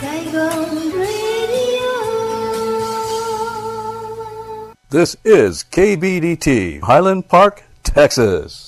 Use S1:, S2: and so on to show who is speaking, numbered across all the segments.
S1: Saigon Radio.
S2: This is KBDT, Highland Park, Texas.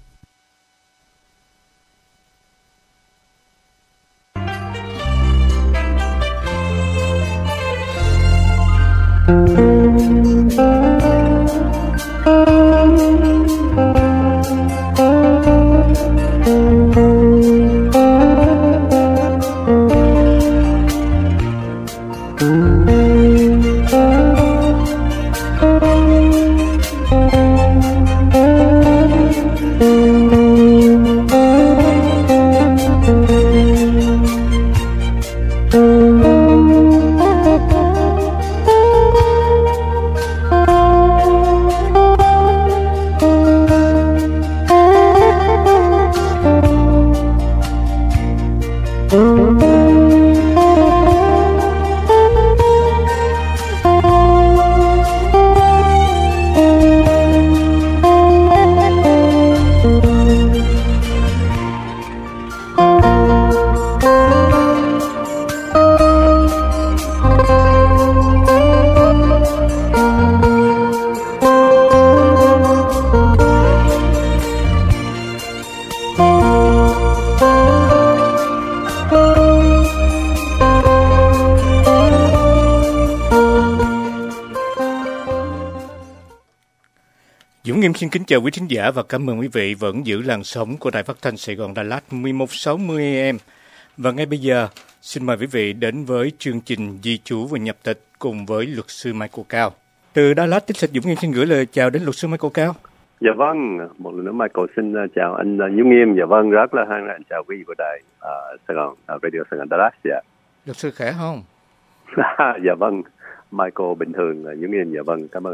S3: Dũng Nghiêm xin kính chào quý thính giả và cảm ơn quý vị vẫn giữ làn sóng của Đài Phát thanh Sài Gòn Đà Lạt 1160 AM. Và ngay bây giờ, xin mời quý vị đến với chương trình Di trú và nhập tịch cùng với luật sư Michael Cao. Từ Đà Lạt, Texas, Dũng Nghiêm xin gửi lời chào đến luật sư Michael Cao.
S4: Dạ vâng, một lần nữa Michael xin chào anh Dũng Nghiêm. Dạ vâng, rất là hân hạnh chào quý vị của Đài Sài Gòn, Radio Sài Gòn Đà Lạt. Dạ.
S3: Luật sư khỏe không?
S4: Dạ vâng, Michael bình thường, Dũng Nghiêm. Dạ vâng, cảm ơn.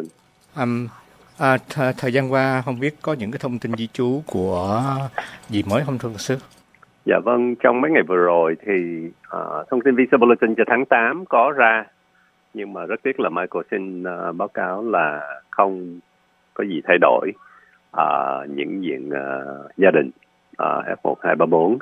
S3: Thời gian qua không biết có những cái thông tin di trú của gì mới không thưa luật sư?
S4: Dạ vâng, trong mấy ngày vừa rồi thì thông tin Visa Bulletin cho tháng 8 có ra, nhưng mà rất tiếc là Michael xin báo cáo là không có gì thay đổi. Những diện gia đình F1, 2, 3, 4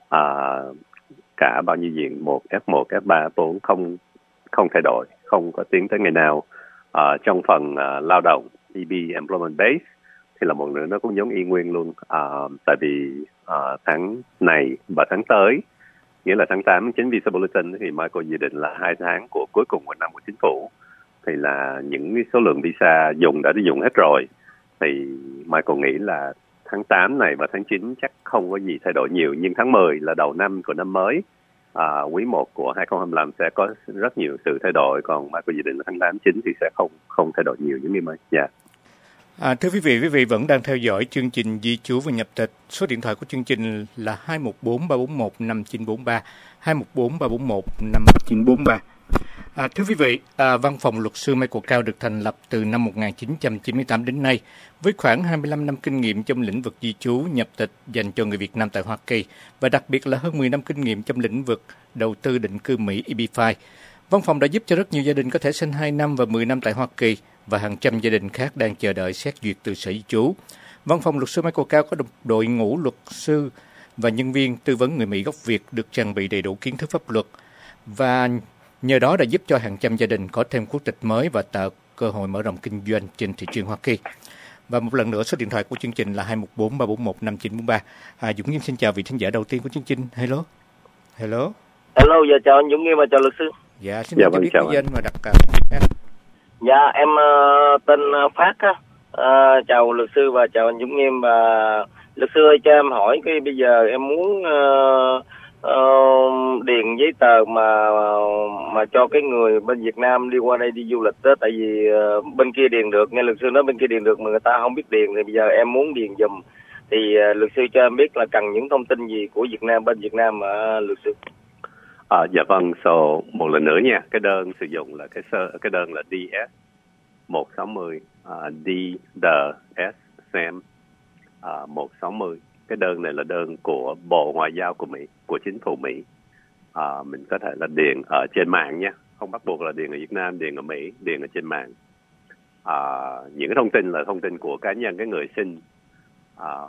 S4: cả bao nhiêu diện 1, F1, F3, F4 không thay đổi, không có tiến tới ngày nào. Trong phần lao động EB Employment Base thì là một nữa nó cũng giống y nguyên luôn, tại vì tháng này và tháng tới, nghĩa là tháng 8 chính Visa Bulletin thì Michael dự định là 2 tháng của cuối cùng của năm của chính phủ, thì là những số lượng visa đã dùng hết rồi, thì Michael nghĩ là tháng 8 này và tháng 9 chắc không có gì thay đổi nhiều, nhưng tháng 10 là đầu năm của năm mới, quý 1 của 2025 sẽ có rất nhiều sự thay đổi, còn Michael dự định là tháng 8, 9 thì sẽ không thay đổi nhiều giống như mấy. Dạ.
S3: Thưa quý vị vẫn đang theo dõi chương trình Di trú và nhập tịch. Số điện thoại của chương trình là 214-341-5943, 214-341-5943. Thưa quý vị, văn phòng luật sư Michael Cao được thành lập từ năm 1998 đến nay, với khoảng 25 năm kinh nghiệm trong lĩnh vực di trú, nhập tịch dành cho người Việt Nam tại Hoa Kỳ, và đặc biệt là hơn 10 năm kinh nghiệm trong lĩnh vực đầu tư định cư Mỹ EB-5. Văn phòng đã giúp cho rất nhiều gia đình có thể sinh 2 năm và 10 năm tại Hoa Kỳ, và hàng trăm gia đình khác đang chờ đợi xét duyệt từ Sở Di trú. Văn phòng luật sư Michael Cao có đội ngũ luật sư và nhân viên tư vấn người Mỹ gốc Việt được trang bị đầy đủ kiến thức pháp luật, và nhờ đó đã giúp cho hàng trăm gia đình có thêm quốc tịch mới và tạo cơ hội mở rộng kinh doanh trên thị trường Hoa Kỳ. Và một lần nữa, số điện thoại của chương trình là 214-341-5943. Dũng Nghiêm xin chào vị thính giả đầu tiên của chương trình. Hello.
S5: Hello, dạ chào anh Dũng Nghiêm và chào luật sư.
S3: Dạ, xin chào biết danh và đặt
S5: Dạ, em tên Phát á. Chào luật sư và chào anh Dũng Nghiêm. Và luật sư ơi, cho em hỏi cái bây giờ em muốn điền giấy tờ mà cho cái người bên Việt Nam đi qua đây đi du lịch đó, tại vì bên kia điền được, nghe luật sư nói bên kia điền được mà người ta không biết điền, thì bây giờ em muốn điền giùm, thì luật sư cho em biết là cần những thông tin gì của Việt Nam, bên Việt Nam luật sư.
S4: Dạ vâng, một lần nữa nha, cái đơn sử dụng là cái đơn là DS 160, DSM 160. Cái đơn này là đơn của Bộ Ngoại giao của Mỹ, của chính phủ Mỹ. Mình có thể là điền ở trên mạng nha, không bắt buộc là điền ở Việt Nam, điền ở Mỹ, điền ở trên mạng. Những cái thông tin là thông tin của cá nhân cái người xin.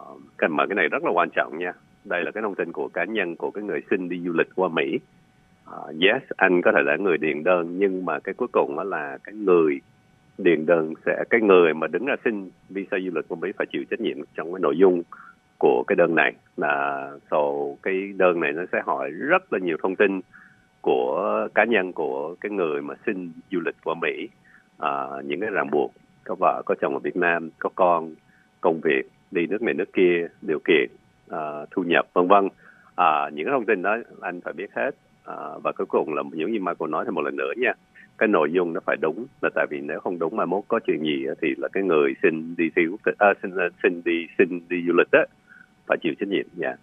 S4: Mà cái này rất là quan trọng nha. Đây là cái thông tin của cá nhân của cái người xin đi du lịch qua Mỹ. yes, anh có thể là người điền đơn, nhưng mà cái cuối cùng đó là cái người điền đơn cái người mà đứng ra xin visa du lịch của Mỹ phải chịu trách nhiệm trong cái nội dung của cái đơn này. Cái đơn này nó sẽ hỏi rất là nhiều thông tin của cá nhân của cái người mà xin du lịch qua Mỹ, những cái ràng buộc, có vợ có chồng ở Việt Nam, có con, công việc, đi nước này nước kia, điều kiện, thu nhập, vân vân. Những cái thông tin đó anh phải biết hết. Và cuối cùng là những gì Michael nói thêm một lần nữa nha, cái nội dung nó phải đúng, là tại vì nếu không đúng mà mốt có chuyện gì thì là cái người xin đi du lịch đó phải chịu trách nhiệm nha.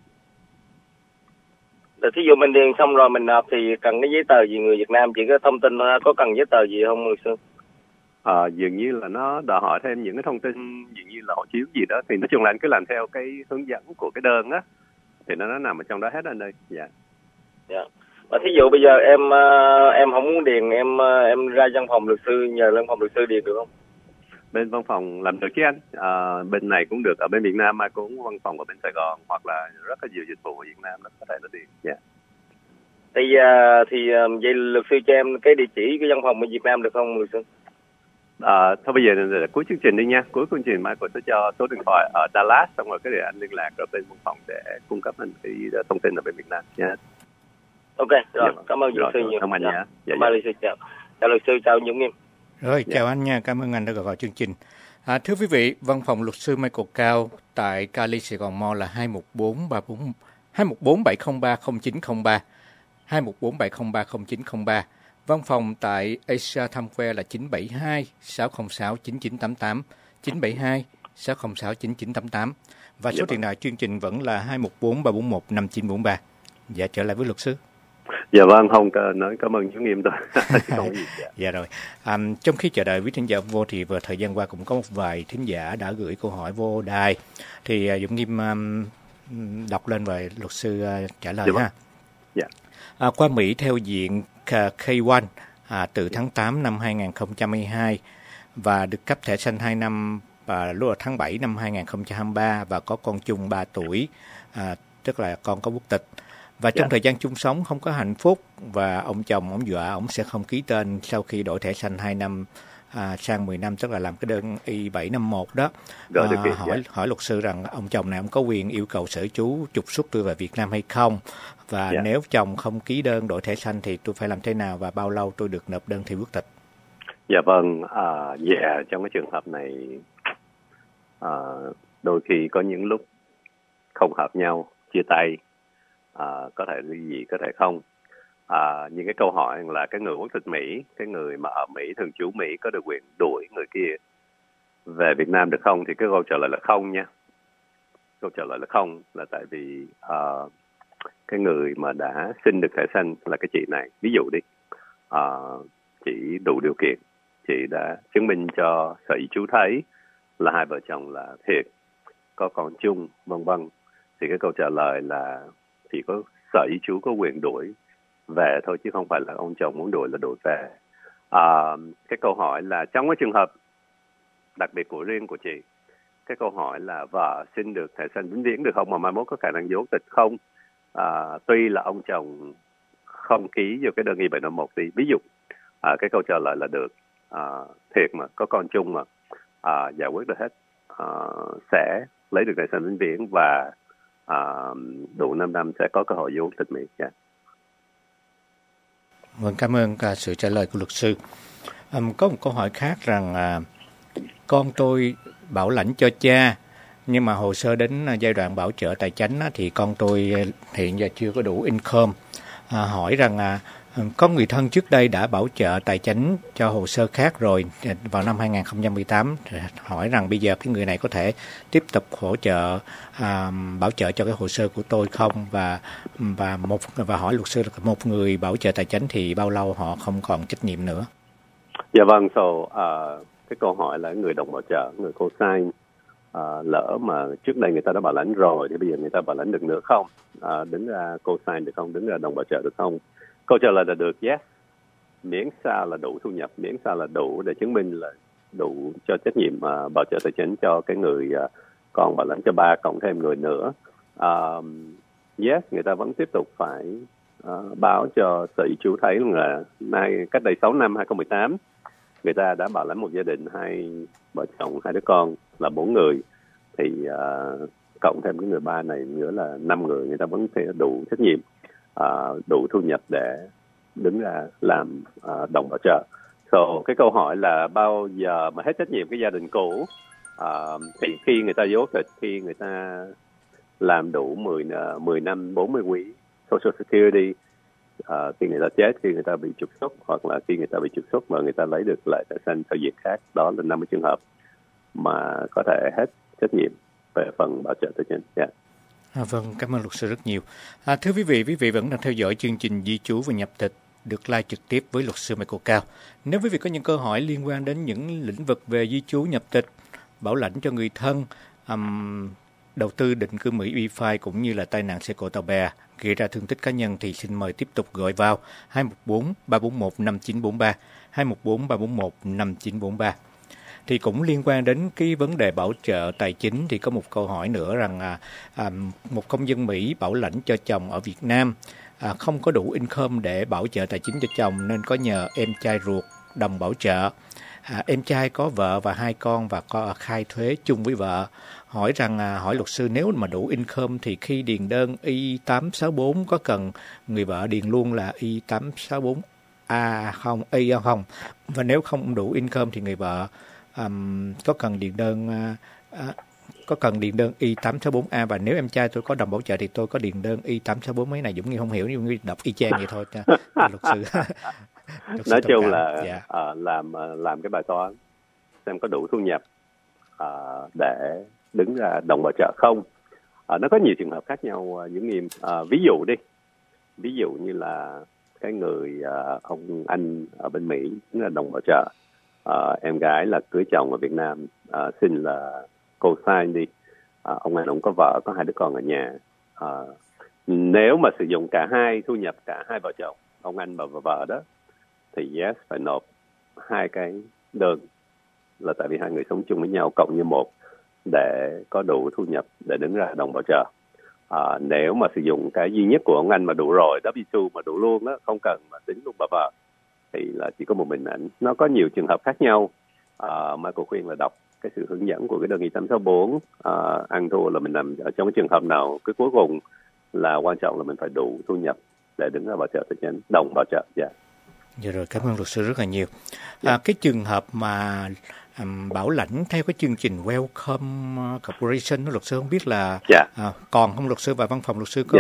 S5: Thí dụ mình điền xong rồi mình nộp thì cần cái giấy tờ gì người Việt Nam, chỉ có thông tin có cần giấy tờ gì không luật sư?
S4: Dường như là nó đòi hỏi thêm những cái thông tin, dường như là hộ chiếu gì đó, thì nói chung là anh cứ làm theo cái hướng dẫn của cái đơn á, thì nó nằm ở trong đó hết anh ơi. Dạ.
S5: Dạ. Và thí dụ bây giờ em không muốn điền, em ra văn phòng luật sư, nhờ văn phòng luật sư điền được không?
S4: Bên văn phòng làm được chứ anh. Bên này cũng được, ở bên Việt Nam cũng văn phòng ở bên Sài Gòn, hoặc là rất là nhiều dịch vụ ở Việt Nam nó có thể là điền. Dạ.
S5: Thì vậy luật sư cho em cái địa chỉ cái văn phòng ở Việt Nam được không luật sư?
S4: Thôi bây giờ là cuối chương trình đi nha. Cuối chương trình Michael sẽ cho số điện thoại ở Dallas, xong rồi cái để anh liên lạc ở bên văn phòng để cung cấp anh cái thông tin ở bên Việt Nam nha.
S5: Ok, rồi, cảm ơn luật sư nhiều.
S4: Cảm ơn anh nha.
S5: Cảm ơn luật sư, chào luật sư, chào Dũng Nghiêm.
S3: Rồi, chào anh nha, cảm ơn anh đã gọi chương trình. Thưa quý vị, văn phòng luật sư Michael Cao tại Cali Sài Gòn Mall là 214-703-0903, 214-703-0903. Văn phòng tại Asia Times Square là 972-606-9988, 972-606-9988. Và số điện thoại chương trình vẫn là 214-341-5943. Dạ, trở lại với luật sư.
S4: Dạ vâng, không nói cảm ơn chú Nghiêm tôi. Không gì.
S3: Dạ rồi. Trong khi chờ đợi quý thính giả vô thì vừa thời gian qua cũng có một vài thính giả đã gửi câu hỏi vô đài. Thì Dũng Nghiêm đọc lên và luật sư trả lời ha.
S4: Dạ.
S3: Qua Mỹ theo diện K1 từ tháng 8 năm 2022 và được cấp thẻ xanh 2 năm lúc ở tháng 7 năm 2023 và có con chung 3 tuổi, tức là con có quốc tịch. Và trong thời gian chung sống không có hạnh phúc và ông chồng ông dọa ông sẽ không ký tên sau khi đổi thẻ xanh 2 năm sang 10 năm, tức là làm cái đơn I-751 đó. Hỏi luật sư rằng ông chồng này ông có quyền yêu cầu sở chú trục xuất tôi về Việt Nam hay không, và nếu chồng không ký đơn đổi thẻ xanh thì tôi phải làm thế nào và bao lâu tôi được nộp đơn thi quốc tịch?
S4: Dạ vâng, trong cái trường hợp này đôi khi có những lúc không hợp nhau, chia tay, có thể ly dị, có thể không. Những cái câu hỏi là cái người quốc tịch Mỹ, cái người mà ở Mỹ thường trú Mỹ có được quyền đuổi người kia về Việt Nam được không, thì cái câu trả lời là không nha. Câu trả lời là không, là tại vì cái người mà đã xin được thẻ xanh là cái chị này. Ví dụ đi, chị đủ điều kiện, chị đã chứng minh cho sở di trú thấy là hai vợ chồng là thiệt, có con chung, vân vân, thì cái câu trả lời là chỉ có sở di trú có quyền đuổi về thôi, chứ không phải là ông chồng muốn đuổi là đuổi về. Cái câu hỏi là trong cái trường hợp đặc biệt của riêng của chị, cái câu hỏi là vợ xin được thẻ xanh vĩnh viễn được không mà mai mốt có khả năng giấu tịch không? Tuy là ông chồng không ký vô cái đơn I-751 đi, ví dụ cái câu trả lời là được, thiệt mà, có con chung mà, giải quyết được hết, sẽ lấy được thẻ xanh vĩnh viễn và đủ 5 năm sẽ có cơ hội vô tịch Mỹ.
S3: Vâng, cảm ơn sự trả lời của luật sư. Có một câu hỏi khác rằng con tôi bảo lãnh cho cha, nhưng mà hồ sơ đến giai đoạn bảo trợ tài chánh thì con tôi hiện giờ chưa có đủ income. Hỏi rằng có người thân trước đây đã bảo trợ tài chánh cho hồ sơ khác rồi vào năm 2018. Hỏi rằng bây giờ cái người này có thể tiếp tục hỗ trợ bảo trợ cho cái hồ sơ của tôi không, và hỏi luật sư là một người bảo trợ tài chánh thì bao lâu họ không còn trách nhiệm nữa?
S4: Dạ vâng, cái câu hỏi là người đồng bảo trợ, người co-sign, lỡ mà trước đây người ta đã bảo lãnh rồi thì bây giờ người ta bảo lãnh được nữa không? Đứng ra co-sign được không? Đứng ra đồng bảo trợ được không? Câu trả lời là được, yes. Miễn sao là đủ thu nhập, miễn sao là đủ để chứng minh là đủ cho trách nhiệm bảo trợ tài chính cho cái người còn bảo lãnh cho ba cộng thêm người nữa. Yes, người ta vẫn tiếp tục phải báo cho Sở Di trú thấy là cách đây 6 năm 2018 người ta đã bảo lãnh một gia đình 2 vợ chồng 2 đứa con là 4 người, thì cộng thêm cái người ba này nữa là 5 người, người ta vẫn sẽ đủ trách nhiệm, đủ thu nhập để đứng ra làm đồng bảo trợ. Cái câu hỏi là bao giờ mà hết trách nhiệm cái gia đình cũ, thì khi người ta vô tịch, khi người ta làm đủ 10 năm 40 quý Social Security, khi người ta chết, khi người ta bị trục xuất, hoặc là khi người ta bị trục xuất mà người ta lấy được lại thẻ xanh theo diện khác, đó là 50 trường hợp mà có thể hết trách nhiệm về phần bảo trợ tư nhân.
S3: Vâng, cảm ơn luật sư rất nhiều. Thưa quý vị vẫn đang theo dõi chương trình Di trú và nhập tịch được live trực tiếp với luật sư Michael Cao. Nếu quý vị có những câu hỏi liên quan đến những lĩnh vực về di trú, nhập tịch, bảo lãnh cho người thân, đầu tư định cư Mỹ E-File cũng như là tai nạn xe cộ tàu bè gây ra thương tích cá nhân, thì xin mời tiếp tục gọi vào 214 341 5943, 214 341 5943. Thì cũng liên quan đến cái vấn đề bảo trợ tài chính, thì có một câu hỏi nữa rằng một công dân Mỹ bảo lãnh cho chồng ở Việt Nam không có đủ income để bảo trợ tài chính cho chồng, nên có nhờ em trai ruột đồng bảo trợ. Em trai có vợ và 2 con và có khai thuế chung với vợ. Hỏi luật sư, nếu mà đủ income thì khi điền đơn I-864 có cần người vợ điền luôn là I-864A không, Y không? Và nếu không đủ income thì người vợ có cần điền đơn I-864A, và nếu em trai tôi có đồng bảo trợ thì tôi có điền đơn I-864. Mấy này Dũng Nghi không hiểu, nhưng Nghi đọc y chang vậy thôi. Luật sư
S4: nói chung là làm cái bài toán xem có đủ thu nhập để đứng ra đồng bảo trợ không. Nó có nhiều trường hợp khác nhau, những nghiêm ví dụ như là cái người ông anh ở bên Mỹ là đồng bảo trợ, em gái là cưới chồng ở Việt Nam, xin là co-sign đi, ông anh cũng có vợ, có 2 đứa con ở nhà. Nếu mà sử dụng cả hai thu nhập cả 2 vợ chồng, ông anh và vợ đó, thì yes phải nộp 2 cái đơn, là tại vì 2 người sống chung với nhau cộng như một để có đủ thu nhập để đứng ra đồng bảo trợ. Nếu mà sử dụng cái duy nhất của ông anh mà đủ rồi, W2 mà đủ luôn đó, không cần mà tính luôn bà vợ, thì là chỉ có một mình ảnh. Nó có nhiều trường hợp khác nhau. Michael khuyên là đọc cái sự hướng dẫn của cái đơn I-864, ăn thua là mình nằm ở trong cái trường hợp nào. Cái cuối cùng là quan trọng là mình phải đủ thu nhập để đứng ra bảo trợ tài chính, đồng bảo trợ.
S3: Dạ rồi, cảm ơn luật sư rất là nhiều. Cái trường hợp mà bảo lãnh theo cái chương trình Welcome Corporation, luật sư không biết là còn không luật sư, và văn phòng luật sư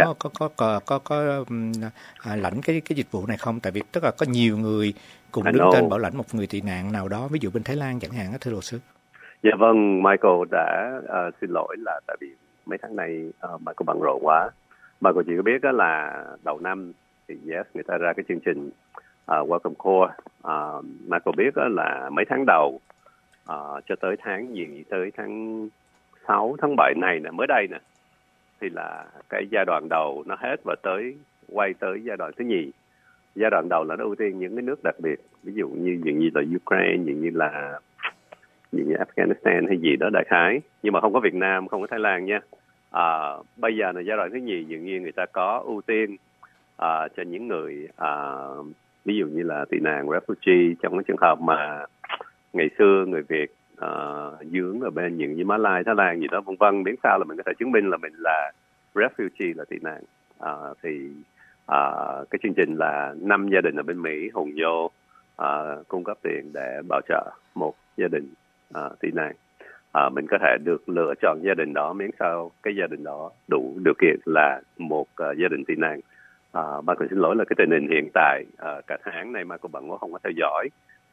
S3: có lãnh cái dịch vụ này không? Tại vì tức là có nhiều người cùng đứng tên bảo lãnh một người tị nạn nào đó, ví dụ bên Thái Lan chẳng hạn, thưa luật sư.
S4: Dạ vâng, Michael đã xin lỗi là tại vì mấy tháng này Michael bận rộn quá. Michael chỉ có biết đó là đầu năm thì yes, người ta ra cái chương trình Welcome Core. Michael biết đó là mấy tháng đầu cho tới tới tháng 6, tháng 7 này nè, mới đây nè, thì là cái giai đoạn đầu nó hết và quay tới giai đoạn thứ nhì. Giai đoạn đầu là nó ưu tiên những cái nước đặc biệt, ví dụ như là Ukraine, như là Afghanistan hay gì đó đại khái, nhưng mà không có Việt Nam, không có Thái Lan nha. Bây giờ là giai đoạn thứ nhì, dường như người ta có ưu tiên cho những người ví dụ như là tị nạn, refugee, trong cái trường hợp mà ngày xưa người Việt dướng ở bên những như Mã Lai, Thái Lan gì đó vân vân, miễn sao là mình có thể chứng minh là mình là refugee, là tị nạn, thì cái chương trình là 5 gia đình ở bên Mỹ hùng vô cung cấp tiền để bảo trợ một gia đình tị nạn. Mình có thể được lựa chọn gia đình đó miễn sao cái gia đình đó đủ điều kiện là một gia đình tị nạn. Michael xin lỗi là cái tình hình hiện tại cả tháng này Michael bận quá không có theo dõi,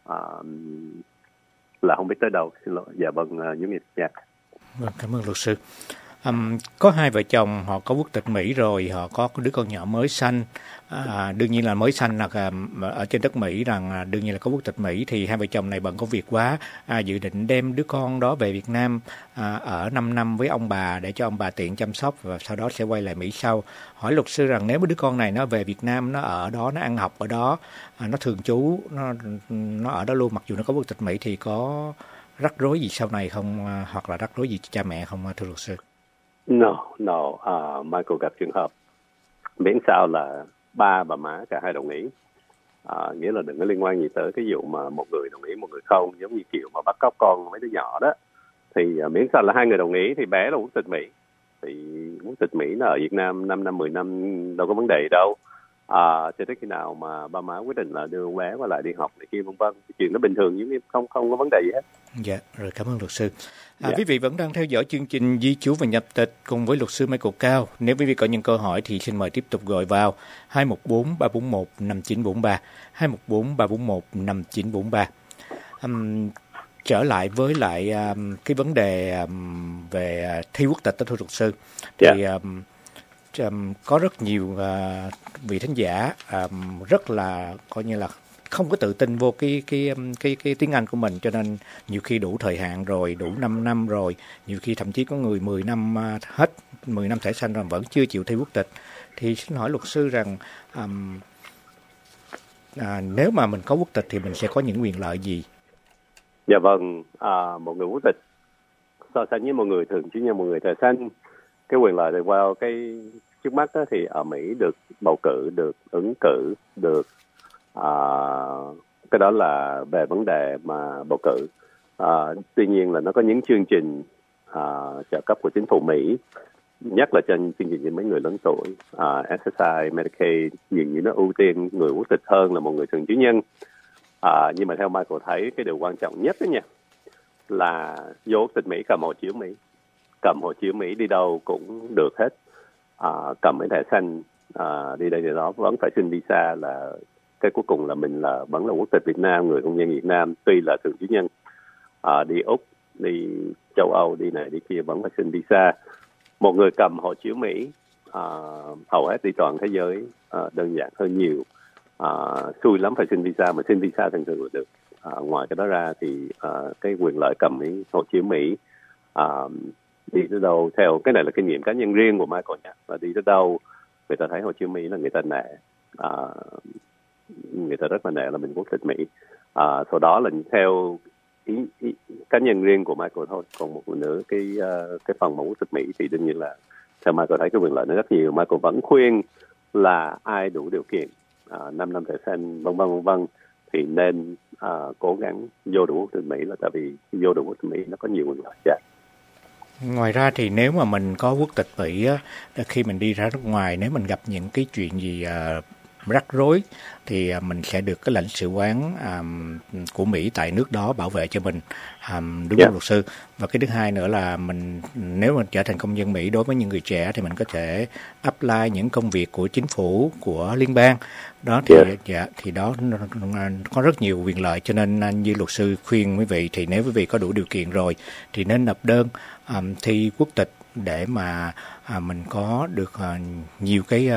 S4: là không biết tới đâu, xin lỗi. Dạ vâng, Dũng Nghiệp.
S3: Vâng, cảm ơn luật sư. Có 2 vợ chồng họ có quốc tịch Mỹ rồi, họ có đứa con nhỏ mới sanh. Đương nhiên là mới sanh là ở trên đất Mỹ, rằng đương nhiên là có quốc tịch Mỹ, thì 2 vợ chồng này bận công việc quá, dự định đem đứa con đó về Việt Nam ở 5 năm với ông bà để cho ông bà tiện chăm sóc, và sau đó sẽ quay lại Mỹ sau. Hỏi luật sư rằng nếu đứa con này nó về Việt Nam, nó ở đó, nó ăn học ở đó, nó thường trú, nó ở đó luôn, mặc dù nó có quốc tịch Mỹ, thì có rắc rối gì sau này không, hoặc là rắc rối gì cho cha mẹ không, thưa luật sư?
S4: No. Michael gặp trường hợp miễn sao là ba bà má cả hai đồng ý. Nghĩa là đừng có liên quan gì tới cái vụ mà một người đồng ý một người không, giống như kiểu mà bắt cóc con mấy đứa nhỏ đó. Thì miễn sao là hai người đồng ý thì bé là quốc tịch Mỹ. Thì quốc tịch Mỹ là ở Việt Nam 5 năm 10 năm đâu có vấn đề gì đâu. Cho tới khi nào mà ba má quyết định là đưa bé qua lại đi học này kia vân vân, chuyện nó bình thường, nhưng không có vấn đề gì hết.
S3: Dạ, rồi cảm ơn luật sư. Quý vị vẫn đang theo dõi chương trình Di trú và nhập tịch cùng với luật sư Michael Cao. Nếu quý vị có những câu hỏi thì xin mời tiếp tục gọi vào 214-341-5943, 214-341-5943. Trở lại với lại cái vấn đề về thi quốc tịch đó thưa luật sư. Thì có rất nhiều vị thính giả rất là coi như là không có tự tin vô cái tiếng Anh của mình, cho nên nhiều khi đủ thời hạn rồi, đủ 5 năm rồi, nhiều khi thậm chí có người 10 năm hết 10 năm thẻ xanh rồi vẫn chưa chịu thi quốc tịch. Thì xin hỏi luật sư rằng nếu mà mình có quốc tịch thì mình sẽ có những quyền lợi gì?
S4: Dạ vâng, một người quốc tịch so sánh với một người thường trú nhân, một người thẻ xanh, cái quyền lợi thì qua cái trước mắt đó, thì ở Mỹ được bầu cử, được ứng cử, được cái đó là về vấn đề mà bầu cử. Tuy nhiên là nó có những chương trình trợ cấp của chính phủ Mỹ, nhất là trên chương trình cho mấy người lớn tuổi, SSI, Medicaid, dường như nó ưu tiên người quốc tịch hơn là một người thường trú nhân. Nhưng mà theo Michael thấy cái điều quan trọng nhất đó nha là vô quốc tịch Mỹ cầm hộ chiếu Mỹ, cầm hộ chiếu Mỹ đi đâu cũng được hết. Cầm cái thẻ xanh đi đây thì đó vẫn phải xin visa, là cái cuối cùng là mình là vẫn là quốc tịch Việt Nam, người công dân Việt Nam, tuy là thường trú nhân. Đi Úc, đi châu Âu, đi này đi kia vẫn phải xin visa. Một người cầm hộ chiếu Mỹ hầu hết đi toàn thế giới đơn giản hơn nhiều. Xui lắm phải xin visa, mà xin visa thường thường là được. Ngoài cái đó ra thì cái quyền lợi cầm cái hộ chiếu Mỹ, đi tới đâu, theo cái này là kinh nghiệm cá nhân riêng của Michael nha, và đi tới đâu người ta thấy hộ chiếu Mỹ là người ta nể, người ta rất là nể là mình quốc tịch Mỹ. Sau đó là theo ý cá nhân riêng của Michael thôi. Còn một nữa cái phần mà quốc tịch Mỹ thì đương nhiên là theo Michael thấy cái quyền lợi nó rất nhiều. Michael vẫn khuyên là ai đủ điều kiện 5 năm thẻ xanh vân vân thì nên cố gắng vô đủ quốc tịch Mỹ, là tại vì vô đủ quốc tịch Mỹ nó có nhiều quyền lợi.
S3: Ngoài ra thì nếu mà mình có quốc tịch Mỹ á, khi mình đi ra nước ngoài, nếu mình gặp những cái chuyện gì rắc rối thì mình sẽ được cái lãnh sự quán của Mỹ tại nước đó bảo vệ cho mình, đúng không luật sư? Và cái thứ hai nữa là mình nếu mà trở thành công dân Mỹ, đối với những người trẻ thì mình có thể apply những công việc của chính phủ, của liên bang đó thì thì đó có rất nhiều quyền lợi. Cho nên như luật sư khuyên quý vị thì nếu quý vị có đủ điều kiện rồi thì nên nộp đơn thi quốc tịch để mà mình có được nhiều cái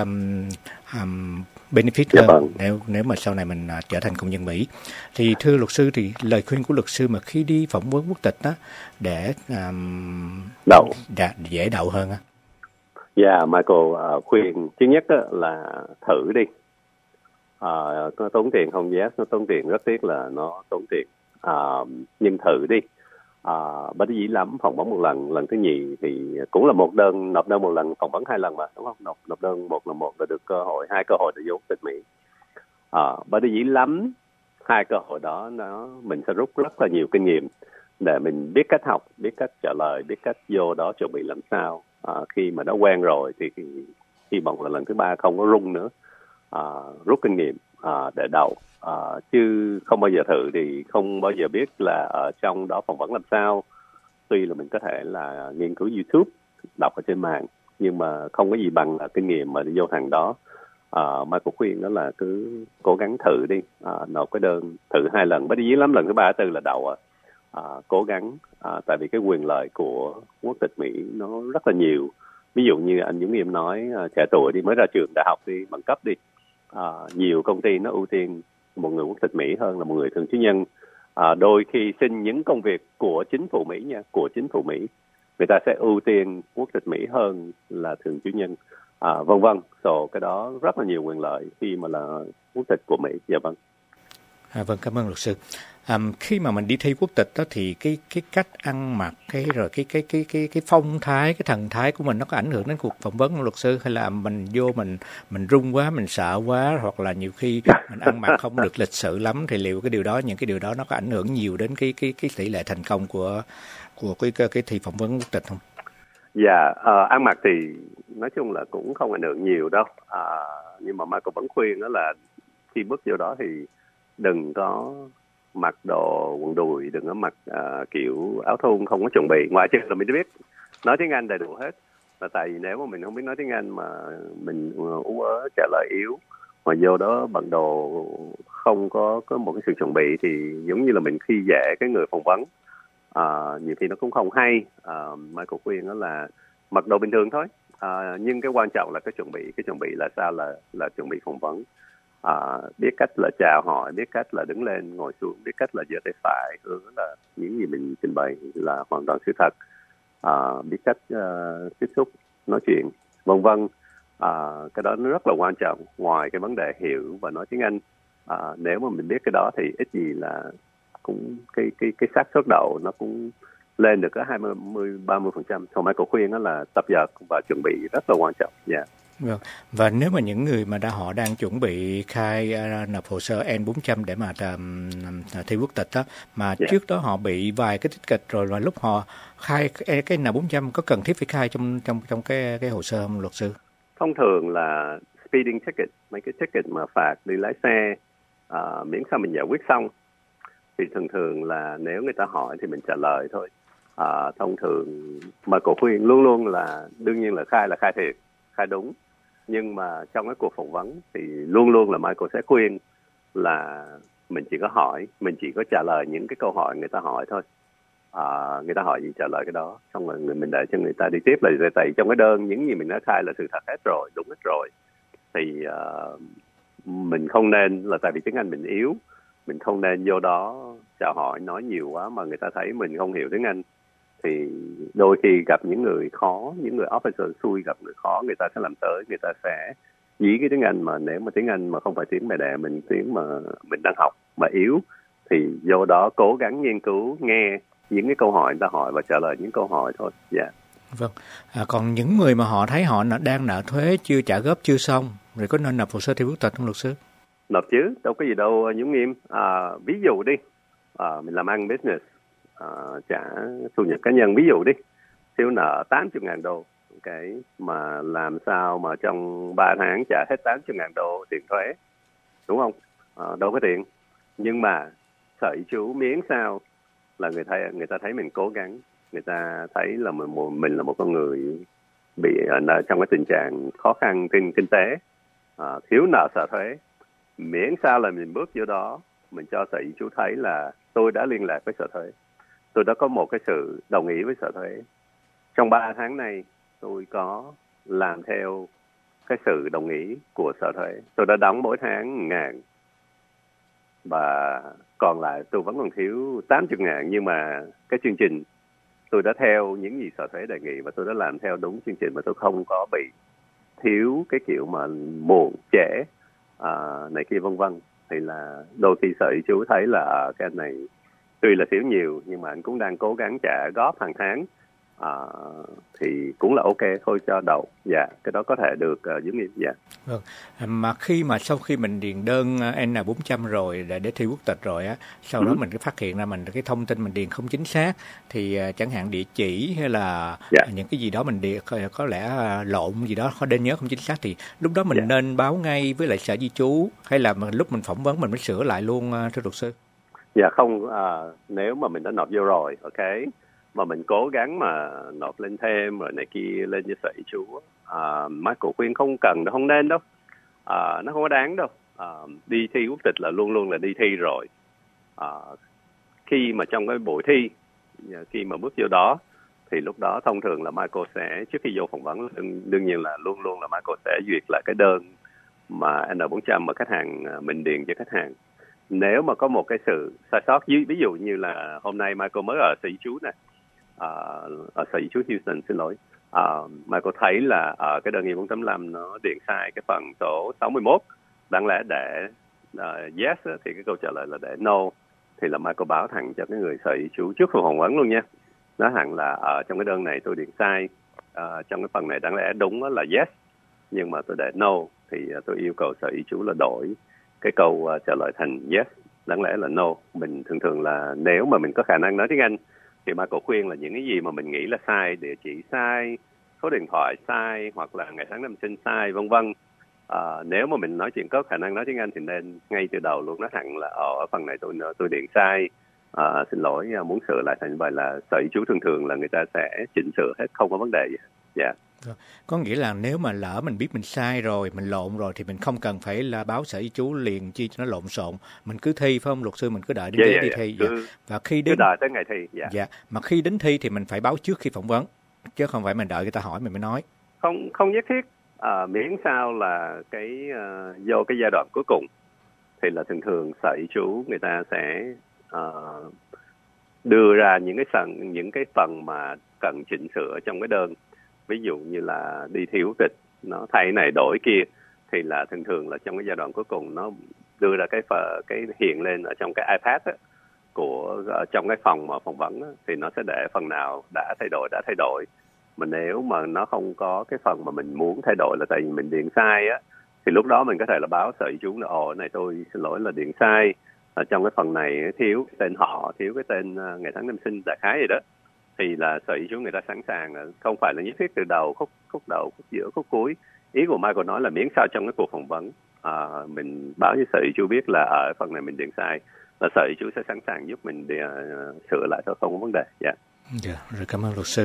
S3: benefit hơn nếu mà sau này mình trở thành công dân Mỹ. Thì thưa luật sư, thì lời khuyên của luật sư mà khi đi phỏng vấn quốc tịch đó để dễ đậu hơn á.
S4: Michael khuyên thứ nhất là thử đi. Nó tốn tiền không? Nó tốn tiền, rất tiếc là nó tốn tiền. Nhưng thử đi. Bất đắc dĩ lắm, phỏng vấn một lần thứ nhì thì cũng là nộp đơn một lần, phỏng vấn 2 lần mà, đúng không? Nộp đơn một là được cơ hội, 2 cơ hội để vô quốc tịch Mỹ. Bất đắc dĩ lắm, 2 cơ hội đó mình sẽ rút rất là nhiều kinh nghiệm để mình biết cách học, biết cách trả lời, biết cách vô đó chuẩn bị làm sao. Khi mà đã quen rồi thì hy vọng là lần thứ 3 không có rung nữa. Rút kinh nghiệm để đậu. Chứ không bao giờ thử thì không bao giờ biết là ở trong đó phỏng vấn làm sao. Tuy là mình có thể là nghiên cứu YouTube, đọc ở trên mạng, nhưng mà không có gì bằng là kinh nghiệm mà đi vô thằng đó. Michael khuyên đó là cứ cố gắng thử đi, nộp cái đơn thử 2 lần, bất đắc dĩ lắm lần thứ 3, 4 là đậu. Cố gắng, tại vì cái quyền lợi của quốc tịch Mỹ nó rất là nhiều. Ví dụ như anh Dũng Nghiêm nói, trẻ tuổi đi, mới ra trường đại học đi, bằng cấp đi, nhiều công ty nó ưu tiên một người quốc tịch Mỹ hơn là một người thường trú nhân. Đôi khi xin những công việc của chính phủ Mỹ nha, của chính phủ Mỹ, người ta sẽ ưu tiên quốc tịch Mỹ hơn là thường trú nhân, vân vân. Cái đó rất là nhiều quyền lợi khi mà là quốc tịch của Mỹ. Dạ vâng.
S3: Vâng, cảm ơn luật sư. Khi mà mình đi thi quốc tịch đó thì cái cách ăn mặc, cái phong thái, cái thần thái của mình nó có ảnh hưởng đến cuộc phỏng vấn của luật sư, hay là mình vô mình run quá, mình sợ quá, hoặc là nhiều khi mình ăn mặc không được lịch sự lắm, thì liệu những cái điều đó nó có ảnh hưởng nhiều đến cái tỷ lệ thành công của cái thi phỏng vấn quốc tịch không?
S4: Dạ, ăn mặc thì nói chung là cũng không ảnh hưởng nhiều đâu. Nhưng mà Michael vẫn khuyên đó là khi bước vô đó thì đừng có mặc đồ quần đùi, đừng có mặc kiểu áo thun không có chuẩn bị, ngoại trừ là mình biết nói tiếng Anh đầy đủ hết. Là tại vì nếu mà mình không biết nói tiếng Anh mà mình ú ớ trả lời yếu mà vô đó bằng đồ không có một cái sự chuẩn bị thì giống như là mình khi dễ cái người phỏng vấn. Nhiều khi nó cũng không hay. Michael khuyên đó là mặc đồ bình thường thôi. Nhưng cái quan trọng là cái chuẩn bị là sao, là chuẩn bị phỏng vấn. Biết cách là chào hỏi, biết cách là đứng lên ngồi xuống, biết cách là giơ tay phải hướng là những gì mình trình bày là hoàn toàn sự thật, biết cách tiếp xúc, nói chuyện, vân vân. Cái đó nó rất là quan trọng. Ngoài cái vấn đề hiểu và nói tiếng Anh, nếu mà mình biết cái đó thì ít gì là cũng cái xác suất đậu nó cũng lên được có 20-30%. Còn Michael khuyên đó là tập dượt và chuẩn bị rất là quan trọng. Yeah.
S3: Vâng. Và nếu mà những người mà họ đang chuẩn bị khai nộp hồ sơ N400 để mà thi quốc tịch đó, mà trước đó họ bị vài cái tích kịch rồi, và lúc họ khai cái N400 có cần thiết phải khai trong cái hồ sơ không luật sư?
S4: Thông thường là speeding ticket, mấy cái ticket mà phạt đi lái xe, miễn sao mình giải quyết xong thì thường là nếu người ta hỏi thì mình trả lời thôi. Thông thường mà cổ khuyên luôn luôn là đương nhiên là khai thiệt, khai đúng. Nhưng mà trong cái cuộc phỏng vấn thì luôn luôn là Michael sẽ khuyên là mình chỉ có hỏi, mình chỉ có trả lời những cái câu hỏi người ta hỏi thôi. Người ta hỏi gì trả lời cái đó, xong rồi mình để cho người ta đi tiếp. Là tại trong cái đơn những gì mình đã khai là sự thật hết rồi, đúng hết rồi. Thì mình không nên là, tại vì tiếng Anh mình yếu, mình không nên vô đó chào hỏi nói nhiều quá mà người ta thấy mình không hiểu tiếng Anh. Thì đôi khi gặp những người khó, những người officer xui gặp người khó, người ta sẽ làm tới, người ta sẽ dí cái tiếng Anh mà nếu mà tiếng Anh mà không phải tiếng mẹ đẻ mình, tiếng mà mình đang học mà yếu, thì vô đó cố gắng nghiên cứu, nghe những cái câu hỏi người ta hỏi và trả lời những câu hỏi thôi. Dạ. Yeah.
S3: Vâng. Còn những người mà họ thấy họ đang nợ thuế chưa trả góp chưa xong, rồi có nên nộp hồ sơ thi quốc tịch không luật sư?
S4: Nộp chứ, đâu có gì đâu Dũng Nghiêm. Ví dụ đi, mình làm ăn business, trả thu nhập cá nhân, ví dụ đi, thiếu nợ $80,000, okay, mà làm sao mà trong 3 tháng trả hết $80,000 tiền thuế, đúng không? Đâu có tiền. Nhưng mà sở di trú miễn sao là người ta thấy mình cố gắng, người ta thấy là mình là một con người bị trong cái tình trạng khó khăn kinh tế, thiếu nợ sở thuế, miễn sao là mình bước vô đó, mình cho sở di trú thấy là tôi đã liên lạc với sở thuế, tôi đã có một cái sự đồng ý với sở thuế. Trong 3 tháng này tôi có làm theo cái sự đồng ý của sở thuế. Tôi đã đóng mỗi tháng 1.000 và còn lại tôi vẫn còn thiếu 80.000, nhưng mà cái chương trình tôi đã theo những gì sở thuế đề nghị và tôi đã làm theo đúng chương trình, mà tôi không có bị thiếu cái kiểu mà muộn trễ này kia vân vân. Thì là đôi khi sở di trú thấy là cái này tuy là thiếu nhiều nhưng mà anh cũng đang cố gắng trả góp hàng tháng, thì cũng là ok thôi cho đậu. Dạ, cái đó có thể được giống như dạ.
S3: Vâng. Mà sau khi mình điền đơn N400 rồi để thi quốc tịch rồi á, sau đó mình cái phát hiện ra cái thông tin mình điền không chính xác, thì chẳng hạn địa chỉ hay là những cái gì đó mình điền có lẽ lộn gì đó, khó nên nhớ không chính xác, thì lúc đó mình nên báo ngay với lại sở di trú, hay là lúc mình phỏng vấn mình mới sửa lại luôn thưa luật sư?
S4: Dạ không, nếu mà mình đã nộp vô rồi, ok, mà mình cố gắng mà nộp lên thêm rồi này kia lên cho sở di trú, Michael khuyên không cần, không nên đâu, nó không có đáng đâu. Đi thi quốc tịch là luôn luôn là đi thi rồi. Khi mà trong cái buổi thi, khi mà bước vô đó thì lúc đó thông thường là Michael sẽ, trước khi vô phỏng vấn, đương nhiên là luôn luôn là Michael sẽ duyệt lại cái đơn mà N400 mà khách hàng mình điền cho khách hàng. Nếu mà có một cái sự sai sót, ví dụ như là hôm nay Michael mới ở sở di trú này, ở sở di trú Houston, xin lỗi, Michael thấy là cái đơn nghị 485 nó điền sai cái phần số 61, đáng lẽ để yes á, thì cái câu trả lời là để no. Thì là Michael báo thẳng cho cái người sở di trú trước phần phỏng vấn luôn nha. Nói hẳn là ở trong cái đơn này tôi điền sai, trong cái phần này đáng lẽ đúng là yes, nhưng mà tôi để no, thì tôi yêu cầu sở di trú là đổi cái câu trả lời thành yes, đáng lẽ là no. Mình thường là nếu mà mình có khả năng nói tiếng Anh thì Michael khuyên là những cái gì mà mình nghĩ là sai, địa chỉ sai, số điện thoại sai, hoặc là ngày tháng năm sinh sai, vân vân. Nếu mà mình nói chuyện có khả năng nói tiếng Anh thì nên ngay từ đầu luôn nói thẳng là ở phần này tôi điền sai, xin lỗi, muốn sửa lại thành vậy. Là sở di trú thường là người ta sẽ chỉnh sửa hết, không có vấn đề gì. Dạ.
S3: Có nghĩa là nếu mà lỡ mình biết mình sai rồi, mình lộn rồi thì mình không cần phải là báo sở di trú liền chi cho nó lộn xộn. Mình cứ thi, phải không luật sư? Mình cứ đợi đến đi thi. Và khi đến
S4: đợi tới ngày thi.
S3: Dạ. Mà khi đến thi thì mình phải báo trước khi phỏng vấn, chứ không phải mình đợi người ta hỏi mình mới nói.
S4: Không nhất thiết. Miễn sao là vô cái giai đoạn cuối cùng thì là thường sở di trú người ta sẽ đưa ra những cái phần mà cần chỉnh sửa trong cái đơn. Ví dụ như là đi thi quốc tịch, nó thay này đổi kia, thì là thường là trong cái giai đoạn cuối cùng nó đưa ra cái hiện lên ở trong cái iPad á, trong cái phòng mà phỏng vấn á, thì nó sẽ để phần nào đã thay đổi. Mà nếu mà nó không có cái phần mà mình muốn thay đổi là tại vì mình điền sai á, thì lúc đó mình có thể là báo sở di trú là này tôi xin lỗi là điền sai, ở trong cái phần này thiếu cái tên họ, thiếu cái tên ngày tháng năm sinh đại khái gì đó, thì là sở di trú người ta sẵn sàng, không phải là nhất thiết từ đầu, khúc đầu, khúc giữa, khúc cuối. Ý của Michael nói là miễn sao trong cái cuộc phỏng vấn mình báo với sở di trú biết là ở phần này mình điền sai, là sở di trú sẽ sẵn sàng giúp mình sửa lại thôi, không có vấn đề.
S3: Dạ, rồi cảm ơn luật sư.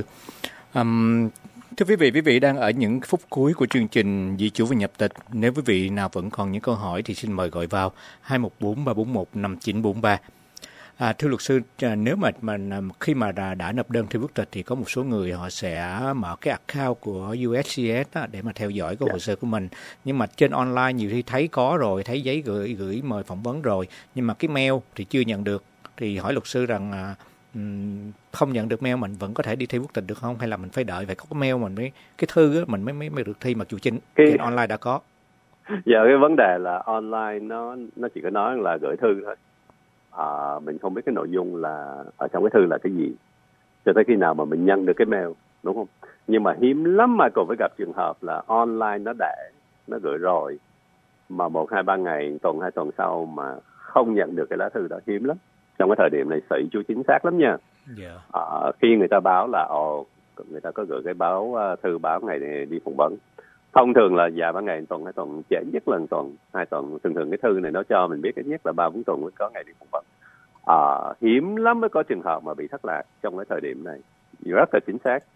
S3: Thưa quý vị đang ở những phút cuối của chương trình Di trú và nhập tịch. Nếu quý vị nào vẫn còn những câu hỏi thì xin mời gọi vào 214-341-5943. Thưa luật sư, nếu mà khi mà đã nộp đơn thi quốc tịch thì có một số người họ sẽ mở cái account của USCIS để mà theo dõi cái hồ sơ của mình. Nhưng mà trên online nhiều khi thấy có rồi, thấy giấy gửi mời phỏng vấn rồi, nhưng mà cái mail thì chưa nhận được. Thì hỏi luật sư rằng không nhận được mail mình vẫn có thể đi thi quốc tịch được không, hay là mình phải đợi phải có cái mail mình mới, cái thư á, mình mới được thi, mặc dù trên online đã có.
S4: Giờ cái vấn đề là online nó chỉ có nói là gửi thư thôi. Mình không biết cái nội dung là ở trong cái thư là cái gì cho tới khi nào mà mình nhận được cái mail, đúng không? Nhưng mà hiếm lắm mà còn phải gặp trường hợp là online nó gửi rồi mà 1, 2, 3 ngày, tuần 2 tuần sau mà không nhận được cái lá thư đó, hiếm lắm. Trong cái thời điểm này sở di trú chính xác lắm nha. Khi người ta báo là người ta có gửi cái thư báo ngày đi phỏng vấn, thông thường là vài ba ngày, tuần 2 tuần, trễ nhất là tuần 2 tuần. Thường cái thư này nó cho mình biết ít nhất là 3-4 tuần mới có ngày đi phỏng vấn. Hiếm lắm mới có trường hợp mà bị thất lạc trong cái thời điểm này, rất là chính xác.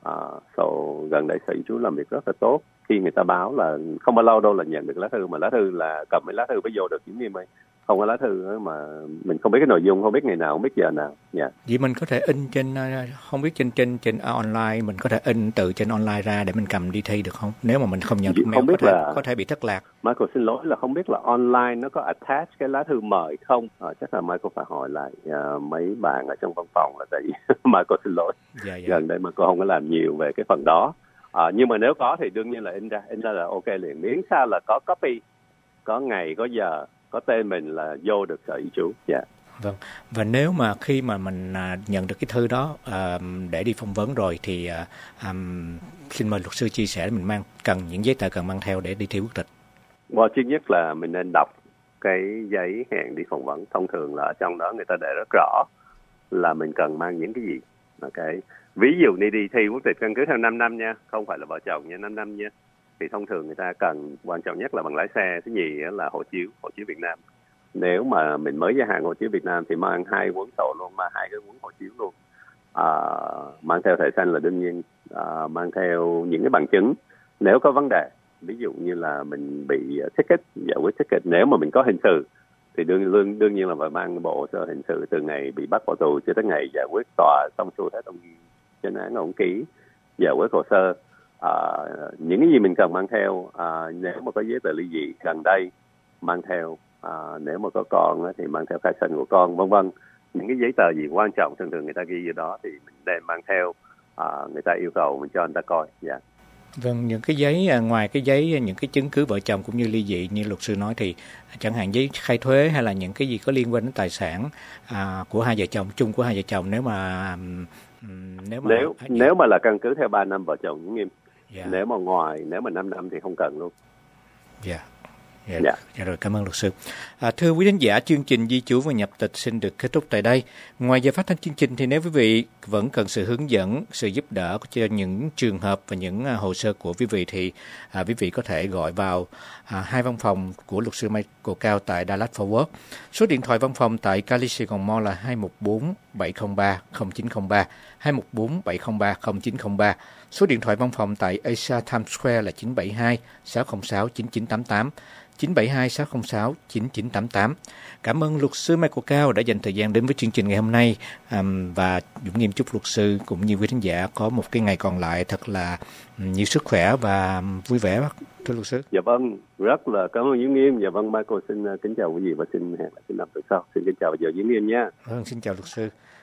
S4: Gần đây sở di trú làm việc rất là tốt. Khi người ta báo là không bao lâu đâu là nhận được lá thư, mà lá thư là cầm cái lá thư mới vô được kiểm nghiệm. Không có lá thư mà mình không biết cái nội dung, không biết ngày nào, không biết giờ nào.
S3: Vậy mình có thể in trên, không biết trên online, mình có thể in từ trên online ra để mình cầm đi thi được không? Nếu mà mình không nhận được mail, có thể bị thất lạc.
S4: Michael xin lỗi là không biết là online nó có attach cái lá thư mời không? Chắc là Michael phải hỏi lại mấy bạn ở trong văn phòng, là tại vì Michael xin lỗi. Gần đây Michael không có làm nhiều về cái phần đó. Nhưng mà nếu có thì đương nhiên là in ra là ok liền, miễn sao là có copy, có ngày, có giờ, có tên mình là vô được sở di trú.
S3: Vâng. Và nếu mà khi mà mình nhận được cái thư đó để đi phỏng vấn rồi thì xin mời luật sư chia sẻ mình cần những giấy tờ cần mang theo để đi thi quốc tịch.
S4: Trước nhất là mình nên đọc cái giấy hẹn đi phỏng vấn. Thông thường là ở trong đó người ta để rất rõ là mình cần mang những cái gì. Ví dụ như đi thi quốc tịch căn cứ theo 5 năm nha, không phải là vợ chồng nha, 5 năm nha. Thì thông thường người ta cần, quan trọng nhất là bằng lái xe, thứ nhì là hộ chiếu Việt Nam. Nếu mà mình mới gia hạn hộ chiếu Việt Nam thì mang 2 cuốn sổ luôn, mang 2 cái cuốn hộ chiếu luôn. Mang theo thẻ xanh là đương nhiên, mang theo những cái bằng chứng nếu có vấn đề. Ví dụ như là mình bị ticket, giải quyết ticket, nếu mà mình có hình sự thì đương nhiên là phải mang bộ hồ sơ hình sự từ ngày bị bắt vào tù cho tới ngày giải quyết tòa xong xuôi hết, ông chánh án ông ký giải quyết hồ sơ. Những cái gì mình cần mang theo, nếu mà có giấy tờ ly dị gần đây mang theo, nếu mà có con thì mang theo khai sinh của con, vân vân. Những cái giấy tờ gì quan trọng thường người ta ghi ở đó thì mình đem mang theo, người ta yêu cầu mình cho người ta coi.
S3: Vâng, những cái giấy ngoài cái giấy những cái chứng cứ vợ chồng cũng như ly dị như luật sư nói thì chẳng hạn giấy khai thuế hay là những cái gì có liên quan đến tài sản của hai vợ chồng, chung của hai vợ chồng,
S4: nếu mà là căn cứ theo 3 năm vợ chồng Nguyễn Nghiêm.
S3: Dạ.
S4: Nếu mà 5 năm thì không cần luôn.
S3: Dạ. Dạ rồi, cảm ơn luật sư. Thưa quý thính giả, chương trình Di trú và nhập tịch xin được kết thúc tại đây. Ngoài giờ phát thanh chương trình thì nếu quý vị vẫn cần sự hướng dẫn, sự giúp đỡ cho những trường hợp và những hồ sơ của quý vị thì quý vị có thể gọi vào hai văn phòng của luật sư Michael Cao tại Dallas Fort Worth. Số điện thoại văn phòng tại Cali Saigon Mall là 214-703-0903, 214-703-0903. Số điện thoại văn phòng tại Asia Times Square là 972-606-9988, 972-606-9988. Cảm ơn luật sư Michael Cao đã dành thời gian đến với chương trình ngày hôm nay, và Dũng Nghiêm chúc luật sư cũng như quý khán giả có một cái ngày còn lại thật là nhiều sức khỏe và vui vẻ, thưa luật sư.
S4: Dạ vâng, rất là cảm ơn Dũng Nghiêm. Dạ vâng, Michael xin kính chào quý vị và xin hẹn lại năm tuần sau. Xin kính chào và chào Dũng Nghiêm nha.
S3: Vâng, xin chào luật sư.